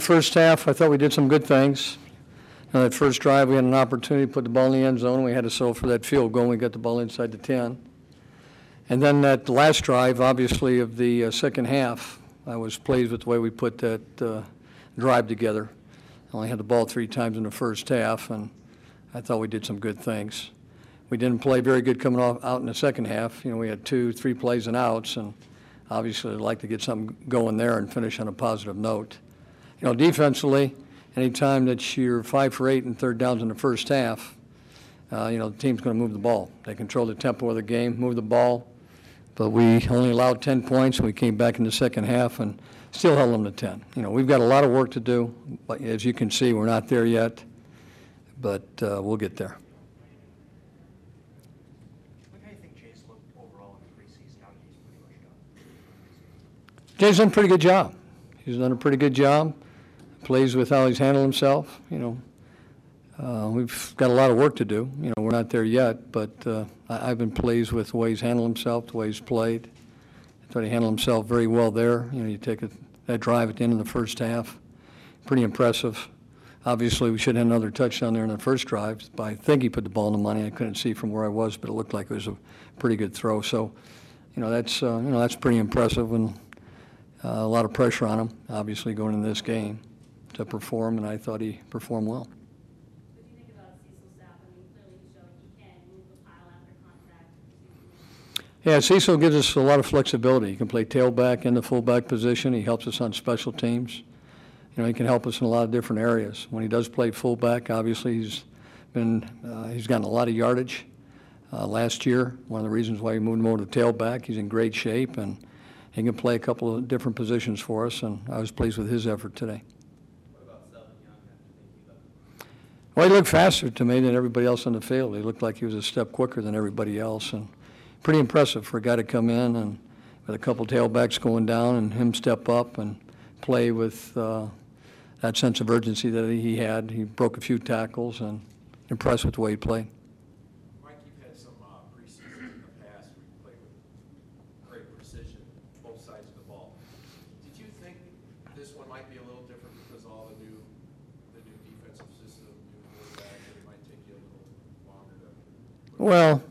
first half, I thought we did some good things. That first drive, we had an opportunity to put the ball in the end zone. We had to settle for that field goal. We got the ball inside the 10. And then that last drive, obviously, of the second half, I was pleased with the way we put that drive together. I only had the ball 3 times in the first half, and I thought we did some good things. We didn't play very good coming out in the second half. We had 2-3 plays and outs, and obviously I'd like to get something going there and finish on a positive note. Defensively, anytime that you're 5 for 8 and third downs in the first half, the team's going to move the ball. They control the tempo of the game, move the ball. But we only allowed 10 points, and we came back in the second half and still held them to 10. We've got a lot of work to do. But as you can see, we're not there yet, but we'll get there. How do you think Jay's looked overall in the preseason? How he's pretty much done? Jay's done a pretty good job. He's done a pretty good job. Plays with how he's handled himself. We've got a lot of work to do. We're not there yet, but I've been pleased with the way he's handled himself, the way he's played. I thought he handled himself very well there. You take that drive at the end of the first half, pretty impressive. Obviously, we should have another touchdown there in the first drive. But I think he put the ball in the money. I couldn't see from where I was, but it looked like it was a pretty good throw. So, that's pretty impressive, and a lot of pressure on him, obviously, going into this game to perform, and I thought he performed well. What do you think about Cecil Sapp? Clearly he showed he can move the pile after contact. Yeah, Cecil gives us a lot of flexibility. He can play tailback in the fullback position. He helps us on special teams. He can help us in a lot of different areas. When he does play fullback, obviously he's gotten a lot of yardage last year. One of the reasons why he moved more to tailback. He's in great shape, and he can play a couple of different positions for us, and I was pleased with his effort today. Well, he looked faster to me than everybody else on the field. He looked like he was a step quicker than everybody else, and pretty impressive for a guy to come in and with a couple tailbacks going down and him step up and play with that sense of urgency that he had. He broke a few tackles and impressed with the way he played. Mike, you've had some preseasons in the past where you played with great precision, both sides of the ball. Did you think this one might be a little different because all the new defensive system, new quarterback, that it might take you a little longer to? Well,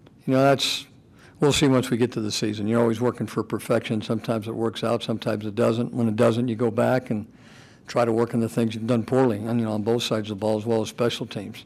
we'll see once we get to the season. You're always working for perfection. Sometimes it works out, sometimes it doesn't. When it doesn't, you go back and try to work on the things you've done poorly, and on both sides of the ball as well as special teams.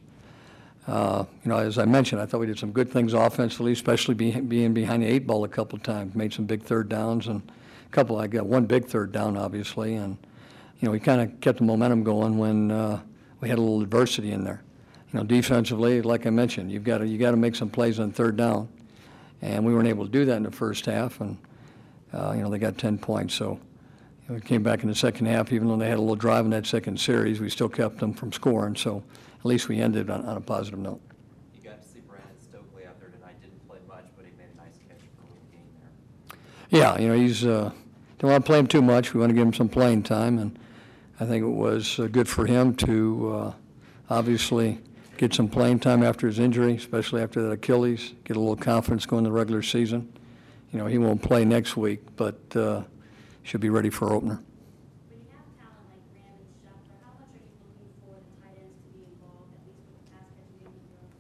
As I mentioned, I thought we did some good things offensively, especially being behind the 8 ball a couple of times. Made some big third downs, and I got one big third down, obviously, and we kind of kept the momentum going when we had a little adversity in there. Defensively, like I mentioned, you got to make some plays on third down, and we weren't able to do that in the first half, and they got 10 points. So we came back in the second half, even though they had a little drive in that second series, we still kept them from scoring. So at least we ended on a positive note. You got to see Brandon Stokely out there tonight. Didn't play much, but he made a nice catch for the game there. Yeah, he's don't want to play him too much. We want to give him some playing time, and I think it was good for him to obviously get some playing time after his injury, especially after that Achilles, get a little confidence going in the regular season. He won't play next week, but should be ready for opener. When you have talent like Graham and Schefter, how much are you looking for the tight ends to be involved, at least with the pass catching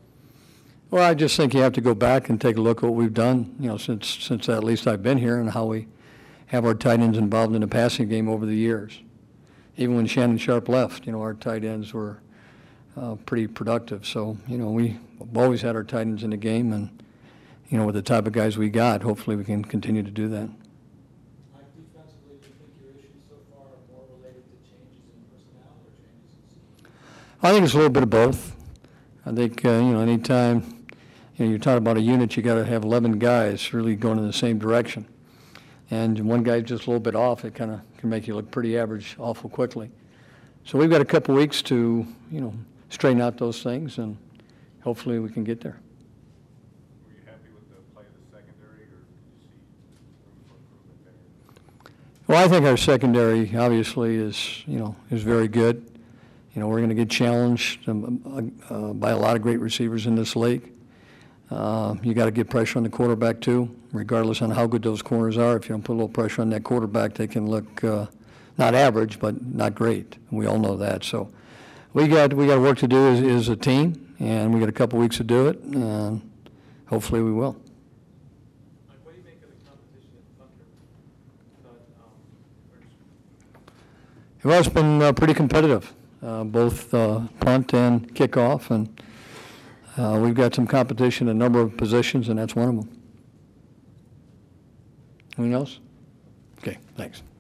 game? Well, I just think you have to go back and take a look at what we've done, since at least I've been here, and how we have our tight ends involved in the passing game over the years. Even when Shannon Sharp left, our tight ends were pretty productive. So, we've always had our tight ends in the game, and, with the type of guys we got, hopefully we can continue to do that. Defensively, do you think your issues so far are more related to changes in personnel or changes in scheme? I think it's a little bit of both. I think, anytime, you're talking about a unit, you got to have 11 guys really going in the same direction. And one guy's just a little bit off, it kind of can make you look pretty average awful quickly. So we've got a couple weeks to, straighten out those things, and hopefully we can get there. Were you happy with the play of the secondary, or did you see room for improvement there? Well, I think our secondary obviously is very good. We're going to get challenged by a lot of great receivers in this league. You got to get pressure on the quarterback too, regardless on how good those corners are. If you don't put a little pressure on that quarterback, they can look not average, but not great. We all know that. So we got work to do as a team, and we got a couple weeks to do it, and hopefully we will. Like, what do you make of the competition at Thunder? Well, it's been pretty competitive, both punt and kickoff, and we've got some competition in a number of positions, and that's one of them. Anything else? Okay, thanks.